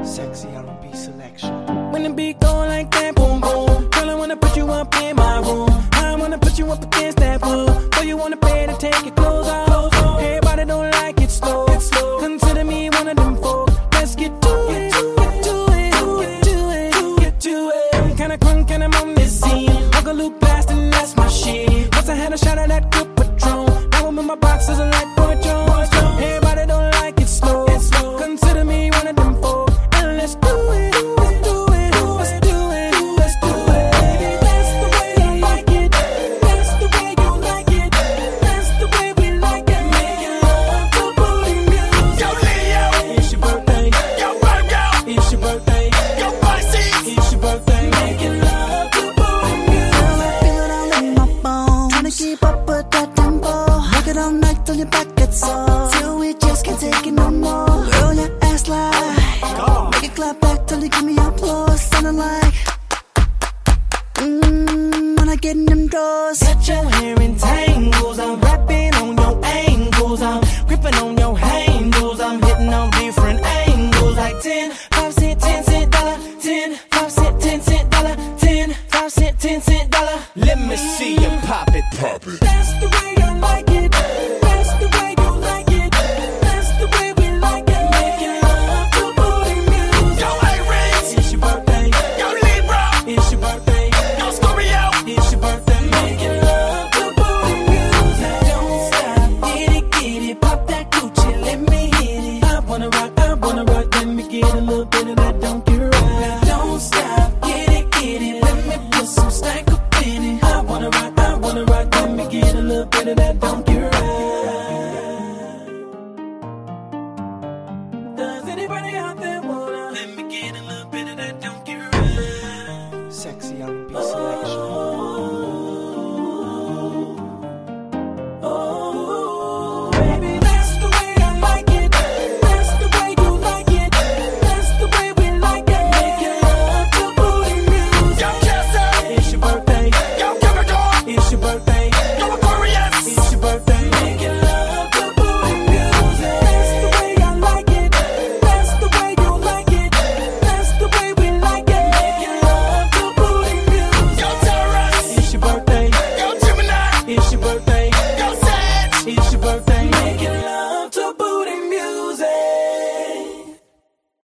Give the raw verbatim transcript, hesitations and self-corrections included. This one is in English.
Sexy R and B selection. When the beat go like that, boom boom. Girl, I wanna put you up in my room. I wanna put you up against that wall. So you wanna pay to take your clothes off. Everybody don't like it slow. Consider me one of them folk. Let's get to it, get to it, get to it, get to it. I'm kinda crunk and I'm on this scene. Uncle Luke blasting, that's my shit. Once I had a shot of that good Patron. Now I'm in my boxes and like Boy Jones. Everybody don't like it slow. Consider me one of them folk. And let's do it, let's do it, let's do it, let's do it. Baby, that's the way I like it. That's the way you like it. That's the way we like it. Making love to booty music. Yo, Leo, It's your birthday. yo, Virgo, It's your birthday. yo, Pisces. It's your birthday. Making love to booty music. Girl, I feel it all in my bones. Tryna keep up with that tempo. Rock it all night till your back gets sore. Till we just can't take it no more. Girl, your ass like make it clap back till you give me applause. Sounding like mmm when I get in them drawers. Got your hair in tangles. I'm rapping on your ankles. I'm gripping on your handles. I'm hitting on different angles. Like ten, five cent, ten cent dollar, ten, five cent, ten cent dollar, ten, five cent, ten cent dollar. Let me see you pop it, pop it. That's the way I like it. That's the way you like it. That's the way we like it. Making love to booty music. Yo, Aries, It's your birthday. yo, Libra, It's your birthday. yo, Scorpio. It's your birthday. Making love to booty music. Don't stop. Get it, get it. Pop that Gucci. Let me hit it. I wanna rock. I wanna rock. Let me get a little bit of that donkey ride. Don't stop. Get it, get it. Let me put some stank up in it. I wanna rock. I wanna rock. Let me get a little bit of that donkey ride. Does anybody out there wanna? Let me get a little bit.